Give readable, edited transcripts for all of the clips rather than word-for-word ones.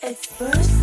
It's first.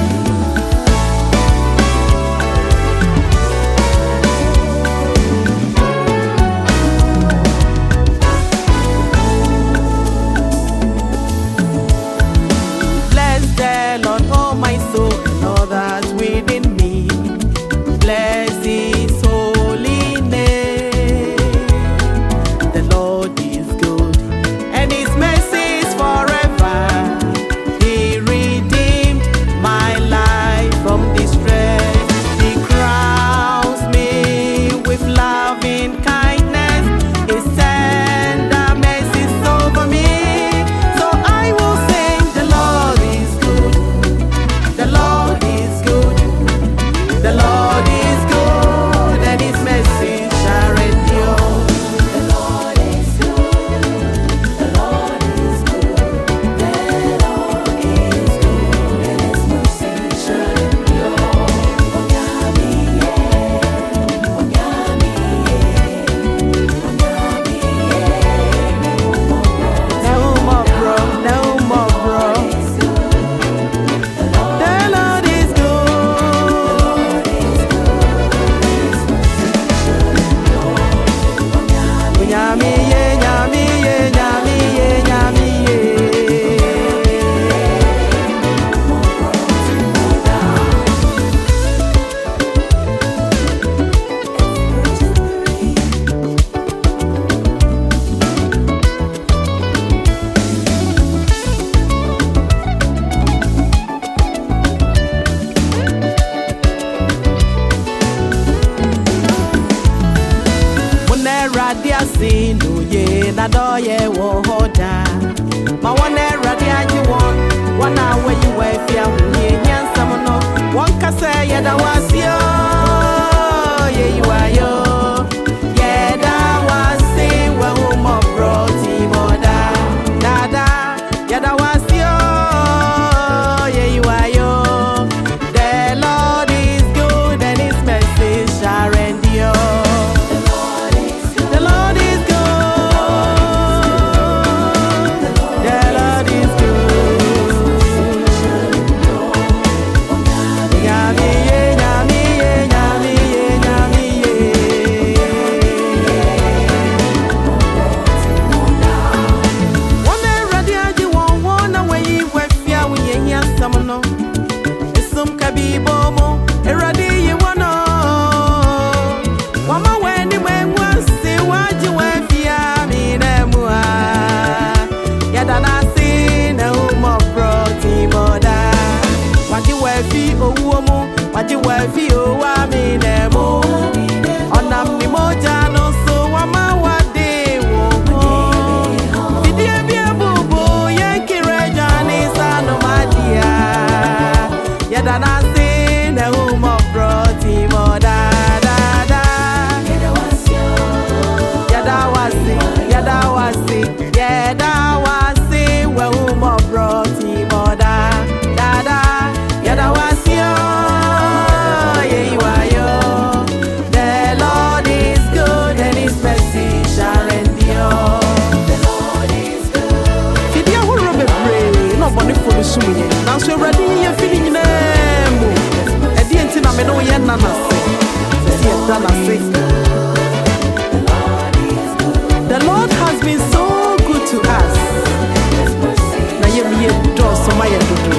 Bless the Lord, oh my soul, and all that's within me. Bless His holy name. The Lord is good, and His mercy is forever. He redeemed my life from distress. He crowns me with loving kindness. His tender mercy is over me. So I will sing, the Lord is good. The Lord is good. The Lord is good, and His mercy shall endure. The Lord is good. The Lord is good. The Lord is good, and His mercy shall endure. No more bro, no more bro. The Lord is good. Nyami ye, nyami ye, nyami ye, nyami ye. Radia sin no ye na do ye wo hoda ma wona radia ji won wana we you we fia ye nyansam no won ka say ye da wasio ye you ayo ye da wasi we wo mo bro ti moda dada ye da wasio ye you ayo. The Lord is good, and His mercy shall endure. The Lord is good. The Lord is good. Nyami ye, nyami ye, nyami ye, nyami ye. Wame radi aji wana we wefia we nyansam no. Isum kabibomo eradi ye wana. Wama weni wengwasi waji wefia minemua. Yada nasi na umo proti moda. Waji wefi owuomu, waji wefi owa minemu. Onam ni moja no so wama wade woho. Bidie bia bubu yenkire jani sano madia. Yada nasi na umo proti moda. Yadawasi, yadawasi, we umo broti moda, dada, yadawasi, yeah you are yo. The Lord is good, and His mercy shall endure. The Lord is good. Did you ever remember? No money for the swimming. Now so ready, you're feeling them. At the end, I'm no yen nana. See it done, I say. The Lord has been so good to us. Na ye mi do so my